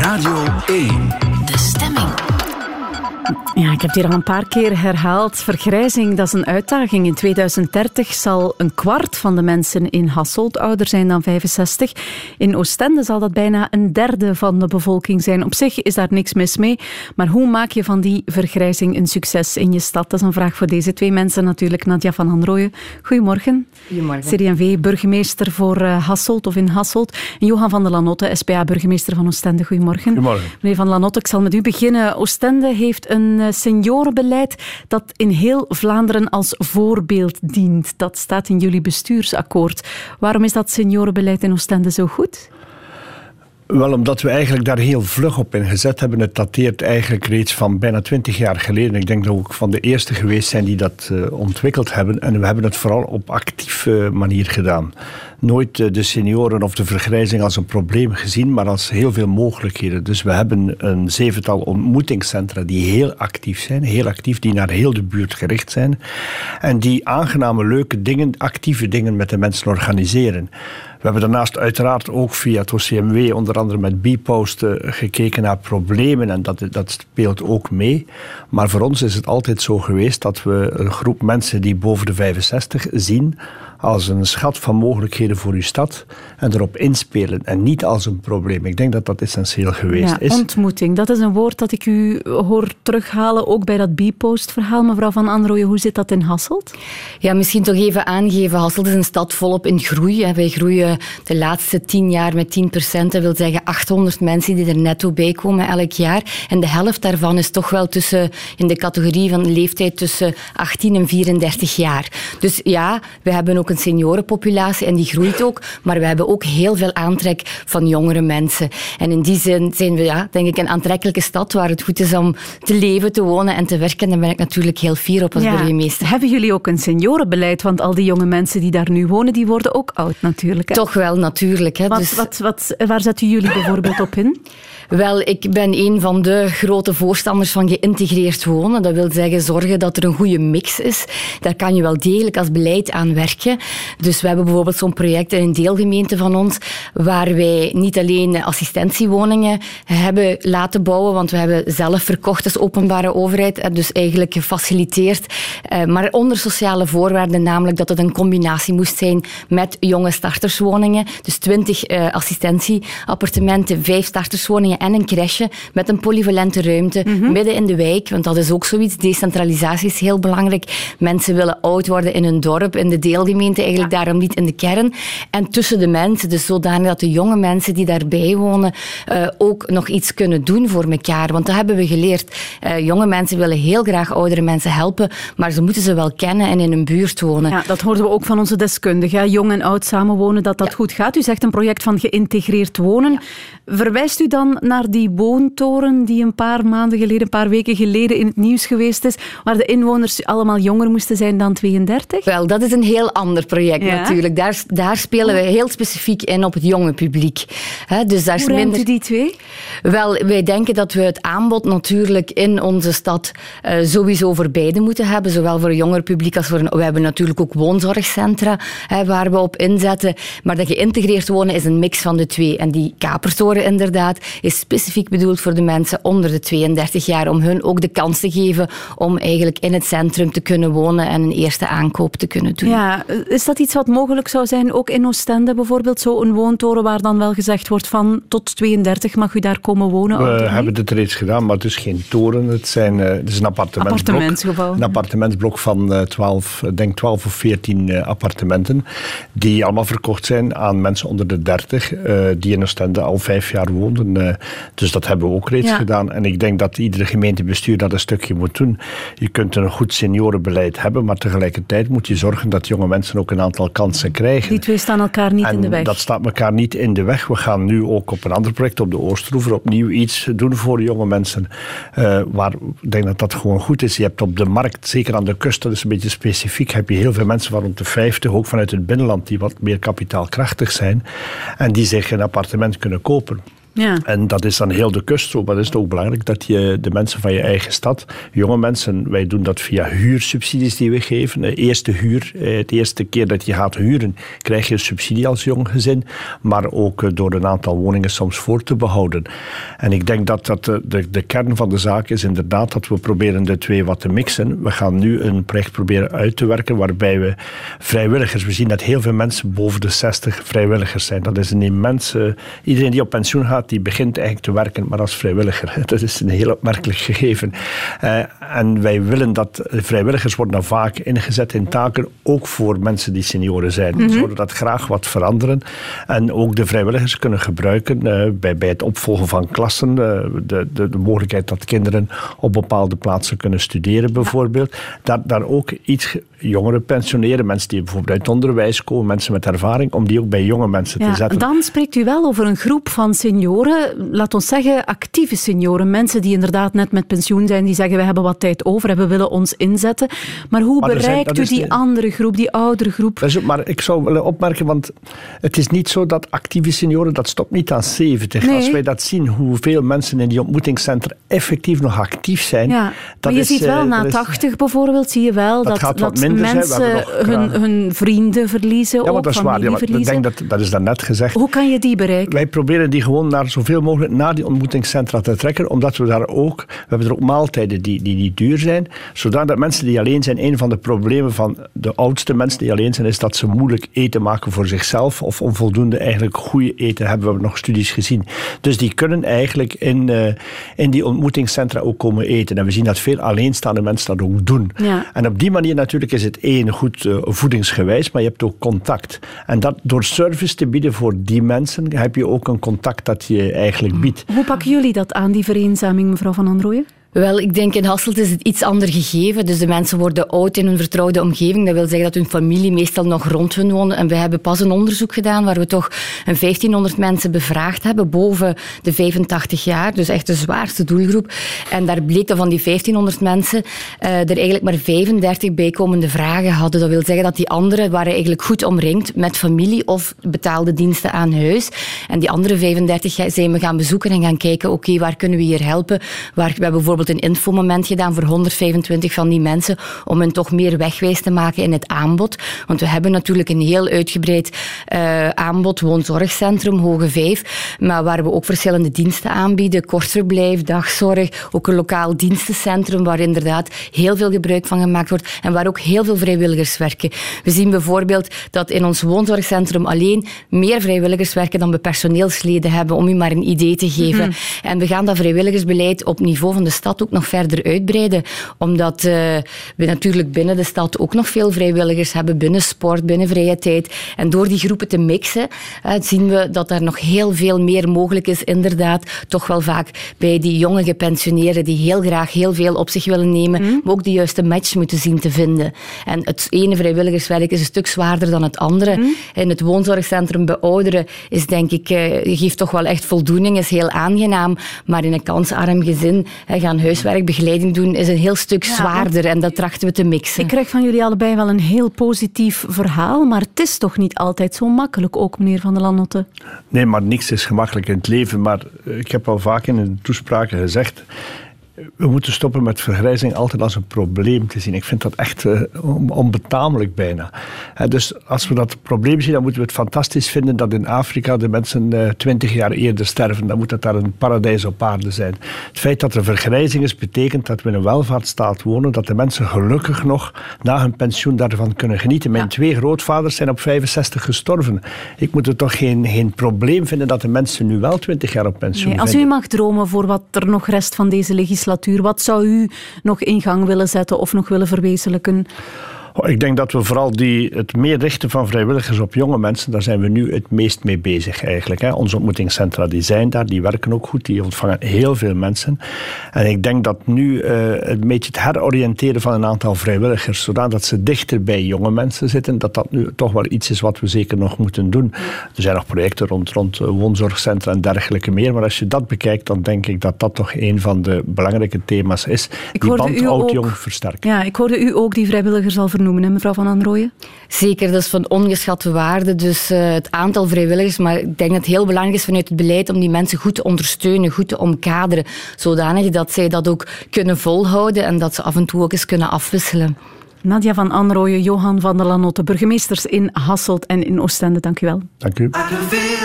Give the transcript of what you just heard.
Radio 1. De stemming. Ja, ik heb het hier al een paar keer herhaald. Vergrijzing, dat is een uitdaging. In 2030 zal een kwart van de mensen in Hasselt ouder zijn dan 65. In Oostende zal dat bijna een derde van de bevolking zijn. Op zich is daar niks mis mee. Maar hoe maak je van die vergrijzing een succes in je stad? Dat is een vraag voor deze twee mensen natuurlijk. Nadja van Androoyen, goedemorgen. Goedemorgen. CD&V-burgemeester voor Hasselt of in Hasselt. En Johan van der Lanotte, SPA-burgemeester van Oostende. Goedemorgen. Goedemorgen. Meneer van der Lanotte, ik zal met u beginnen. Oostende heeft een seniorenbeleid dat in heel Vlaanderen als voorbeeld dient. Dat staat in jullie bestuursakkoord. Waarom is dat seniorenbeleid in Oostende zo goed? Wel, omdat we eigenlijk daar heel vlug op ingezet hebben. Het dateert eigenlijk reeds van bijna 20 jaar geleden. Ik denk dat we ook van de eerste geweest zijn die dat ontwikkeld hebben. En we hebben het vooral op actieve manier gedaan. Nooit de senioren of de vergrijzing als een probleem gezien, maar als heel veel mogelijkheden. Dus we hebben een 7-tal ontmoetingscentra die heel actief zijn. Heel actief, die naar heel de buurt gericht zijn. En die aangename, leuke dingen, actieve dingen met de mensen organiseren. We hebben daarnaast uiteraard ook via het OCMW, onder andere met Bipost, gekeken naar problemen en dat speelt ook mee. Maar voor ons is het altijd zo geweest dat we een groep mensen die boven de 65 zien als een schat van mogelijkheden voor uw stad en erop inspelen en niet als een probleem. Ik denk dat dat essentieel geweest is. Ontmoeting, dat is een woord dat ik u hoor terughalen, ook bij dat Bipost-verhaal. Mevrouw van Androoyen, hoe zit dat in Hasselt? Ja, misschien toch even aangeven. Hasselt is een stad volop in groei. Wij groeien de laatste 10 jaar met 10%. Dat wil zeggen 800 mensen die er netto bij komen elk jaar. En de helft daarvan is toch wel in de categorie van leeftijd tussen 18 en 34 jaar. Dus ja, we hebben ook een seniorenpopulatie en die groeit ook. Maar we hebben ook heel veel aantrek van jongere mensen. En in die zin zijn we, denk ik, een aantrekkelijke stad waar het goed is om te leven, te wonen en te werken. Daar ben ik natuurlijk heel fier op als burgemeester. Hebben jullie ook een seniorenbeleid? Want al die jonge mensen die daar nu wonen, die worden ook oud natuurlijk. Hè? Toch wel, natuurlijk. Hè. Waar zetten jullie bijvoorbeeld op in? Wel, ik ben een van de grote voorstanders van geïntegreerd wonen. Dat wil zeggen zorgen dat er een goede mix is. Daar kan je wel degelijk als beleid aan werken. Dus we hebben bijvoorbeeld zo'n project in een deelgemeente van ons waar wij niet alleen assistentiewoningen hebben laten bouwen, want we hebben zelf verkocht als openbare overheid, dus eigenlijk gefaciliteerd, maar onder sociale voorwaarden, namelijk dat het een combinatie moest zijn met jonge starterswoningen. Dus 20 assistentieappartementen, 5 starterswoningen en een crèche met een polyvalente ruimte midden in de wijk, want dat is ook zoiets. Decentralisatie is heel belangrijk. Mensen willen oud worden in hun dorp, in de deelgemeente, eigenlijk daarom niet in de kern. En tussen de mensen, dus zodanig dat de jonge mensen die daarbij wonen ook nog iets kunnen doen voor elkaar. Want dat hebben we geleerd. Jonge mensen willen heel graag oudere mensen helpen, maar ze moeten ze wel kennen en in hun buurt wonen. Ja, dat hoorden we ook van onze deskundigen. Jong en oud samenwonen, dat goed gaat. U zegt een project van geïntegreerd wonen. Ja. Verwijst u dan naar die woontoren die een paar weken geleden in het nieuws geweest is, waar de inwoners allemaal jonger moesten zijn dan 32? Wel, dat is een heel ander project natuurlijk. Daar spelen we heel specifiek in op het jonge publiek. Dus daar hoe ruimt u die twee? Wel, wij denken dat we het aanbod natuurlijk in onze stad sowieso voor beide moeten hebben. Zowel voor een jonger publiek als we hebben natuurlijk ook woonzorgcentra waar we op inzetten. Maar dat geïntegreerd wonen is een mix van de twee. En die Kapertoren inderdaad is specifiek bedoeld voor de mensen onder de 32 jaar, om hun ook de kans te geven om eigenlijk in het centrum te kunnen wonen en een eerste aankoop te kunnen doen. Ja, is dat iets wat mogelijk zou zijn, ook in Oostende bijvoorbeeld, zo'n woontoren waar dan wel gezegd wordt van tot 32 mag u daar komen wonen? We hebben het reeds gedaan, maar het is geen toren. Het is een appartementsblok. Een appartementsblok van 12 of 14 appartementen die allemaal verkocht zijn aan mensen onder de 30 die in Oostende al 5 jaar woonden. Dus dat hebben we ook reeds gedaan. En ik denk dat iedere gemeentebestuur dat een stukje moet doen. Je kunt een goed seniorenbeleid hebben, maar tegelijkertijd moet je zorgen dat jonge mensen ook een aantal kansen krijgen. Die twee staan elkaar niet in de weg. Dat staat elkaar niet in de weg. We gaan nu ook op een ander project op de Oostroever opnieuw iets doen voor jonge mensen. Waar ik denk dat dat gewoon goed is. Je hebt op de markt, zeker aan de kust, dat is een beetje specifiek, heb je heel veel mensen van rond de 50, ook vanuit het binnenland, die wat meer kapitaalkrachtig zijn en die zich een appartement kunnen kopen. Ja. En dat is dan heel de kust zo, maar het is ook belangrijk dat je de mensen van je eigen stad, jonge mensen, wij doen dat via huursubsidies die we geven. De eerste keer dat je gaat huren, krijg je een subsidie als jong gezin, maar ook door een aantal woningen soms voor te behouden. En ik denk dat de kern van de zaak is inderdaad dat we proberen de twee wat te mixen. We gaan nu een project proberen uit te werken waarbij we vrijwilligers, we zien dat heel veel mensen boven de 60 vrijwilligers zijn. Dat is een immense... Iedereen die op pensioen gaat, die begint eigenlijk te werken, maar als vrijwilliger. Dat is een heel opmerkelijk gegeven. En wij willen dat vrijwilligers worden dan vaak ingezet in taken, ook voor mensen die senioren zijn. We zouden dat graag wat veranderen. En ook de vrijwilligers kunnen gebruiken bij het opvolgen van klassen, de mogelijkheid dat kinderen op bepaalde plaatsen kunnen studeren bijvoorbeeld. Daar ook iets jongeren pensioneren, mensen die bijvoorbeeld uit het onderwijs komen, mensen met ervaring, om die ook bij jonge mensen te zetten. Dan spreekt u wel over een groep van senioren, laat ons zeggen actieve senioren, mensen die inderdaad net met pensioen zijn, die zeggen we hebben wat tijd over en we willen ons inzetten. Maar hoe bereikt u die andere groep, die oudere groep? Maar ik zou willen opmerken, want het is niet zo dat actieve senioren, dat stopt niet aan 70. Nee. Als wij dat zien, hoeveel mensen in die ontmoetingscentra effectief nog actief zijn. Ja, maar je ziet wel na 80 bijvoorbeeld, zie je wel dat mensen hun vrienden verliezen, ja, maar ook dat is waar. familie verliezen. Ik denk dat is daarnet gezegd. Hoe kan je die bereiken? Wij proberen die gewoon naar zoveel mogelijk naar die ontmoetingscentra te trekken, omdat we daar ook, we hebben er ook maaltijden die niet duur zijn, zodat mensen die alleen zijn, een van de problemen van de oudste mensen die alleen zijn, is dat ze moeilijk eten maken voor zichzelf of onvoldoende eigenlijk goede eten, hebben we nog studies gezien. Dus die kunnen eigenlijk in die ontmoetingscentra ook komen eten. En we zien dat veel alleenstaande mensen dat ook doen. Ja. En op die manier natuurlijk is het goed voedingsgewijs, maar je hebt ook contact. En dat door service te bieden voor die mensen, heb je ook een contact dat je eigenlijk biedt. Hoe pakken jullie dat aan, die vereenzaming, mevrouw Van Anrooyen? Wel, ik denk in Hasselt is het iets ander gegeven. Dus de mensen worden oud in hun vertrouwde omgeving. Dat wil zeggen dat hun familie meestal nog rond hun woont. En we hebben pas een onderzoek gedaan waar we toch 1500 mensen bevraagd hebben boven de 85 jaar. Dus echt de zwaarste doelgroep. En daar bleek dat van die 1500 mensen er eigenlijk maar 35 bijkomende vragen hadden. Dat wil zeggen dat die anderen waren eigenlijk goed omringd met familie of betaalde diensten aan huis. En die andere 35 zijn we gaan bezoeken en gaan kijken, oké, waar kunnen we hier helpen? We hebben bijvoorbeeld een infomoment gedaan voor 125 van die mensen om hen toch meer wegwijs te maken in het aanbod. Want we hebben natuurlijk een heel uitgebreid aanbod, woonzorgcentrum, Hoge Vijf, maar waar we ook verschillende diensten aanbieden, kortverblijf, dagzorg, ook een lokaal dienstencentrum waar inderdaad heel veel gebruik van gemaakt wordt en waar ook heel veel vrijwilligers werken. We zien bijvoorbeeld dat in ons woonzorgcentrum alleen meer vrijwilligers werken dan we personeelsleden hebben, om u maar een idee te geven. En we gaan dat vrijwilligersbeleid op niveau van de stad ook nog verder uitbreiden, omdat we natuurlijk binnen de stad ook nog veel vrijwilligers hebben, binnen sport, binnen vrije tijd. En door die groepen te mixen, zien we dat er nog heel veel meer mogelijk is, inderdaad, toch wel vaak bij die jonge gepensioneerden die heel graag heel veel op zich willen nemen, maar ook de juiste match moeten zien te vinden. En het ene vrijwilligerswerk is een stuk zwaarder dan het andere. In het woonzorgcentrum bij ouderen is, denk ik, geeft toch wel echt voldoening, is heel aangenaam, maar in een kansarm gezin gaan huiswerkbegeleiding doen is een heel stuk zwaarder en dat trachten we te mixen. Ik krijg van jullie allebei wel een heel positief verhaal, maar het is toch niet altijd zo makkelijk ook, meneer Van der Lanotte? Nee, maar niks is gemakkelijk in het leven. Maar ik heb al vaak in de toespraken gezegd, we moeten stoppen met vergrijzing altijd als een probleem te zien. Ik vind dat echt onbetamelijk bijna. Dus als we dat probleem zien, dan moeten we het fantastisch vinden dat in Afrika de mensen 20 jaar eerder sterven. Dan moet dat daar een paradijs op aarde zijn. Het feit dat er vergrijzing is, betekent dat we in een welvaartsstaat wonen, dat de mensen gelukkig nog na hun pensioen daarvan kunnen genieten. Mijn 2 grootvaders zijn op 65 gestorven. Ik moet het toch geen probleem vinden dat de mensen nu wel 20 jaar op pensioen zijn. Als u mag dromen voor wat er nog rest van deze legislatuur, wat zou u nog in gang willen zetten of nog willen verwezenlijken? Ik denk dat we vooral het meer richten van vrijwilligers op jonge mensen, daar zijn we nu het meest mee bezig eigenlijk. Onze ontmoetingscentra die zijn daar, die werken ook goed, die ontvangen heel veel mensen. En ik denk dat nu een beetje het heroriënteren van een aantal vrijwilligers, zodat ze dichter bij jonge mensen zitten, dat nu toch wel iets is wat we zeker nog moeten doen. Er zijn nog projecten rond woonzorgcentra en dergelijke meer, maar als je dat bekijkt, dan denk ik dat dat toch een van de belangrijke thema's is. Die band oud-jong versterken. Ja, ik hoorde u ook die vrijwilligers al vernoemen noemen, hè, mevrouw Van Anrooyen? Zeker, dat is van ongeschatte waarde. Dus het aantal vrijwilligers, maar ik denk dat het heel belangrijk is vanuit het beleid om die mensen goed te ondersteunen, goed te omkaderen, zodanig dat zij dat ook kunnen volhouden en dat ze af en toe ook eens kunnen afwisselen. Nadia Van Anrooyen, Johan van der Lanotte, burgemeesters in Hasselt en in Oostende, dank u wel. Dank u.